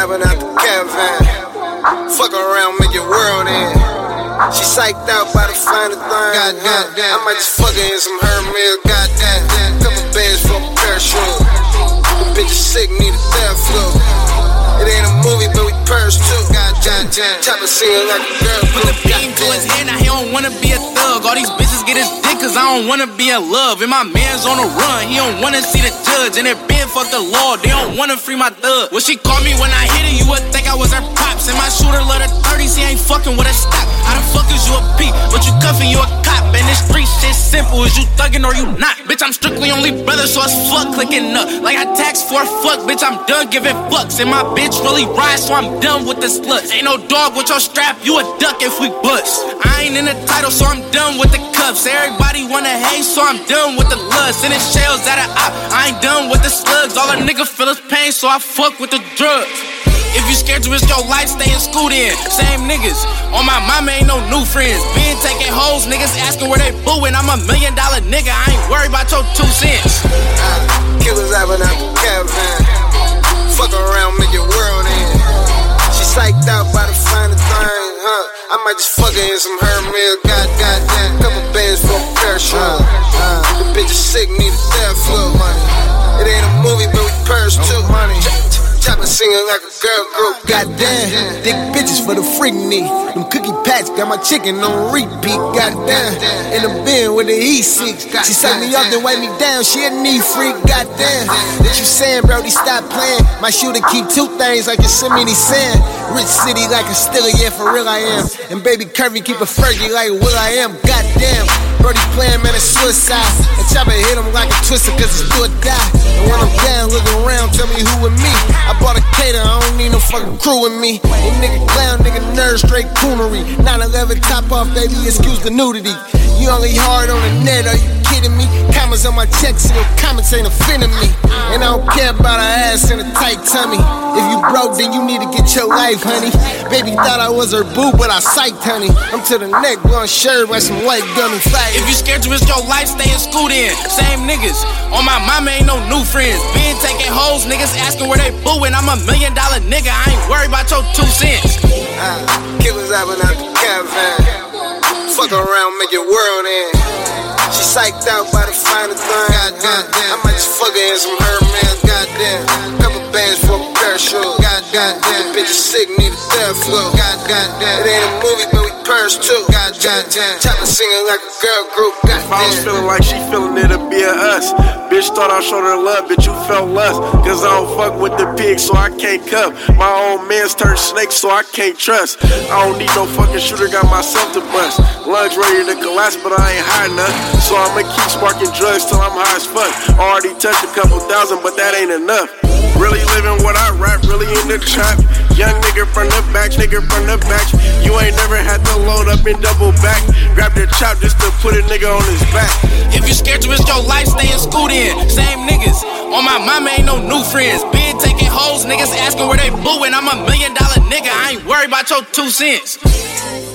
hopping out the caravan. Fuck around, make your world end. She psyched out by the finer thing. Goddamn, I might just fuck her in some Hermes. Goddamn, couple bands for a parachute. The bitch is sick, need a death flow. It ain't a movie, but we purse too. Goddamn, chopper singing like a girl. Put the beam to his head, now he don't wanna be a thug. All these bitches get his dick, cause I don't wanna be in love. And my man's on the run, he don't wanna see the judge. And it been fuck the law, they don't wanna free my thug. When she called me when I hit her, you would think I was her pops. And my shooter let her 30s, he ain't fucking with a stop. How the fuck is you a P, but you cuffing, you a cop. And this street shit simple, is you thuggin' or you not? Bitch, I'm strictly only brother, so it's fuck clicking up. Like I taxed for a fuck, bitch, I'm done giving fucks. And my bitch really rides, so I'm done with the sluts. Ain't no dog with your strap, you a duck if we bust. I ain't in the title, so I'm done with the cuffs. Everybody wanna hate, so I'm done with the lust. Sending shells at a op, I ain't done with the slugs. All a nigga feel is pain, so I fuck with the drugs. If you scared to risk your life, stay in school then. Same niggas, on my mama ain't no new friends. Been taking hoes, niggas asking where they booin'. I'm $1 million nigga, I ain't worried about your 2 cents. Killers hopping out the caravan. Fuck around, make your world end. She psyched out by the finer thing, I might just fuck her in some Hermes. Goddamn, couple bands for a parachute. The bitch is sick, need a death flow. It ain't a movie, but we purse too. Chopper singing like a girl group. Goddamn, thick bitches for the freak need. Them cookie packs got my chicken on repeat. Goddamn, in the bin with the E6. She suck me up then wipe me down. She a knee freak. Goddamn, what you saying, Brody? Stop playing. My shooter keep 2 things like Yosemite Sam. Rich city like a Stiller, yeah, for real I am. And baby Curvy keep a Fergie like Will I am. Goddamn, Brody playing, man, it's suicide. And Chopper hit him like a twister, cause it's do or die. And when I'm down, looking around, tell me who with me. I bought a cater, I don't need no fucking crew with me. And nigga clown, nigga nerd, straight coonery. 911 top off, baby, excuse the nudity. You only hard on the net, are you kidding me? Comments on my checks and your comments ain't offending me. And I don't care about her ass and a tight tummy. If you broke, then you need to get your life, honey. Baby thought I was her boo, but I psyched, honey. I'm to the neck, blowing shirt by some white gummy fire. If you scared to risk your life, stay in school then. Same niggas, on my mama ain't no new friends. Been taking hoes, niggas asking where they booin'. I'm $1 million nigga, I ain't worried about your 2 cents. Killers hopping out the caravan. Fuck around, make your world end. She psyched out by the finer thing. I might just fuck her in some Hermes. Goddamn, couple bands for a parachute. Goddamn, bitch is sick, need a death flow. It ain't a movie, but we purse too. Chopper singing like a girl group. If I was feeling like she feeling it'd be a us. Bitch thought I showed her love, bitch you felt lust. Cause I don't fuck with the pigs, so I can't cuff. My own man's turned snake, so I can't trust. I don't need no fucking shooter, got myself to bust. Lungs ready to collapse, but I ain't high enough. So I'ma keep sparking drugs till I'm high as fuck. Already touched a couple thousand, but that ain't enough. Really living what I rap, really in the trap. Young nigga from the back, nigga from the back. You ain't never had to load up and double back. Grab the chop just to put a nigga on his back. If you scared to risk your life, stay in school then. Same niggas, on my mama ain't no new friends. Been taking hoes, niggas asking where they booin'. I'm $1 million nigga, I ain't worried about your 2 cents.